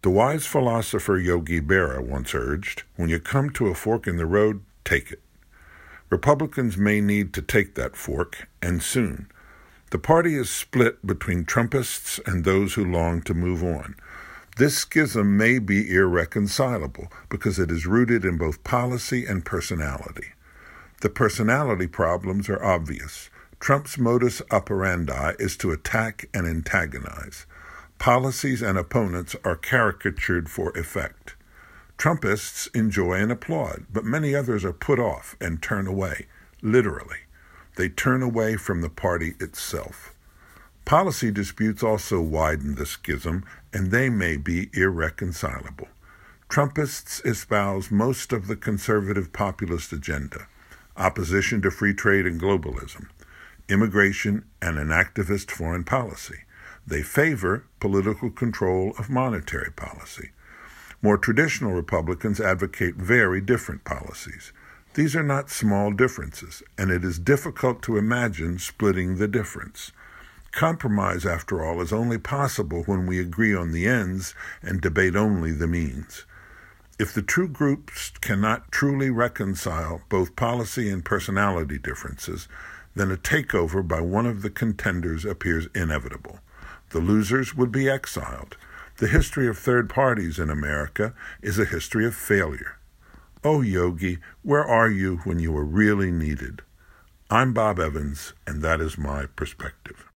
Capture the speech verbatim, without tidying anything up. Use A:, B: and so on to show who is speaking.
A: The wise philosopher Yogi Berra once urged, when you come to a fork in the road, take it. Republicans may need to take that fork, and soon. The party is split between Trumpists and those who long to move on. This schism may be irreconcilable because it is rooted in both policy and personality. The personality problems are obvious. Trump's modus operandi is to attack and antagonize. Policies and opponents are caricatured for effect. Trumpists enjoy and applaud, but many others are put off and turn away, literally. They turn away from the party itself. Policy disputes also widen the schism, and they may be irreconcilable. Trumpists espouse most of the conservative populist agenda, opposition to free trade and globalism, immigration, and an activist foreign policy. They favor political control of monetary policy. More traditional Republicans advocate very different policies. These are not small differences, and it is difficult to imagine splitting the difference. Compromise, after all, is only possible when we agree on the ends and debate only the means. If the two groups cannot truly reconcile both policy and personality differences, then a takeover by one of the contenders appears inevitable. The losers would be exiled. The history of third parties in America is a history of failure. Oh, Yogi, where are you when you are really needed? I'm Bob Evans, and that is my perspective.